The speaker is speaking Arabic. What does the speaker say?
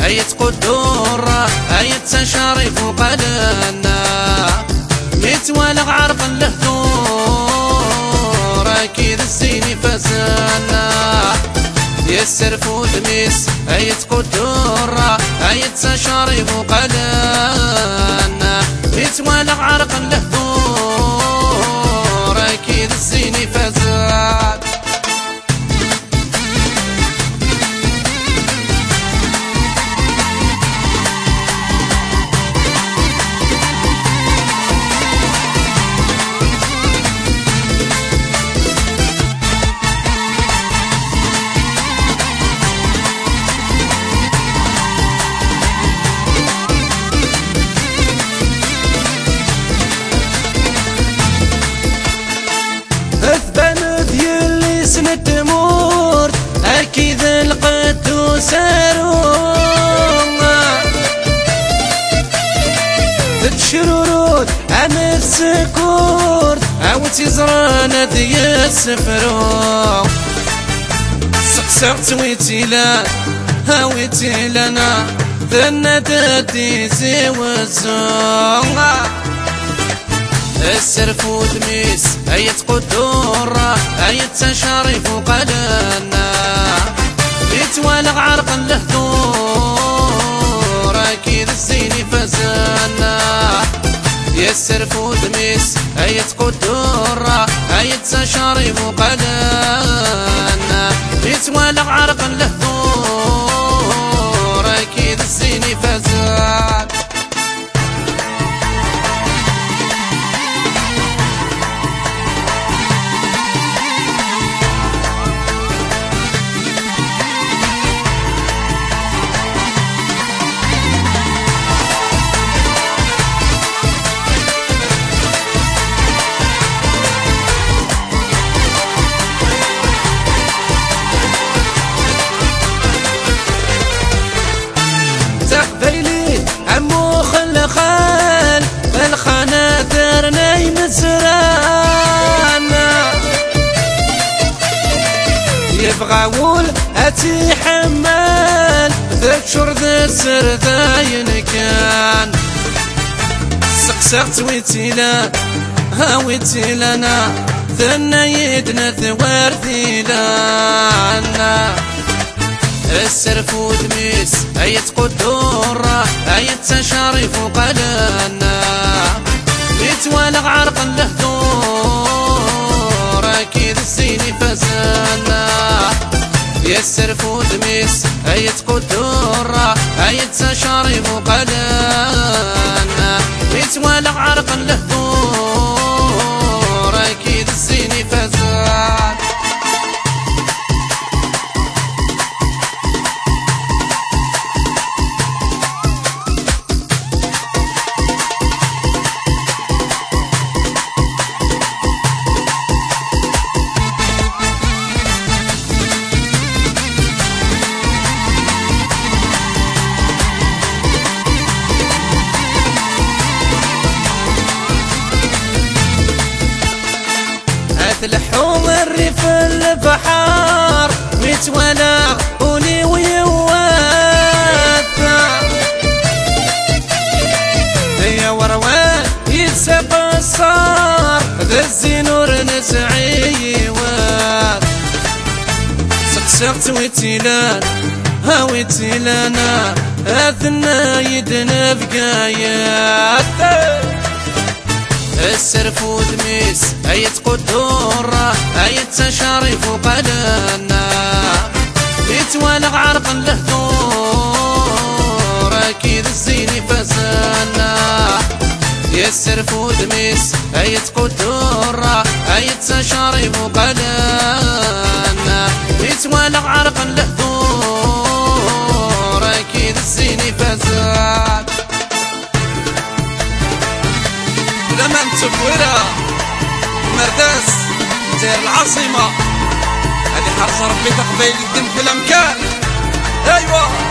أيت قدور أيت تشارف قلنا يتوالغ عرق اللهدور أكيد الزين فزنا يسرف ودميس أيت قدور أيت تشارف قلنا يتوالغ عرق اللهدور أكيد الزين فزنا تمور أكيد لقيتو سارون تشرورود أمر سكور أو تزرانة دي السفرو سقسقت ويتيلان هاويتيلنا ذنة دادي زي وزون السرف ودميس أيت قدورة أيت تشارف قلنا يتوالغ عرق اللهدور أكيد الزين فزنا يا السرف ودميس أيت قدورة أيت تشارف قلنا يتوالغ عرق اللهدور أكيد الزين فزنا الخنادر نايم زرانا يبغى ول أتي حمال ذكر ذا السرداين كان سقسقت ويتيلان هاويتيلنا ثنا يدنا ثوار ثيلانا السرف ودميس أيت قدورة أيت تشارف قلنا يتوالغ عرق اللهدور أكيد الزين فزنا يا السرف ودميس أيت قدورة أيت تشارف قلنا يتوالغ عرق اللهدور أكيد الزين فزنا الحوم الريف البحار متولى ولي ويواثا يا وروان يتسق الصار ذا الزينور نسعيوات سقسقت ويتيلان هاويتيلانا أثنى يدنا بقايات السرف ودميس أيت قدورة أيت تشارف قلنا يتوالغ عرق اللهدور أكيد الزين فزنا يا السرف ودميس أيت قدورة أيت تشارف قلنا يتوالغ عرق اللهدور أكيد الزين فزنا لمن تبورا مرداس دير العاصمة هذه حرص ربي تقبيل الدم في الأمكان. أيوة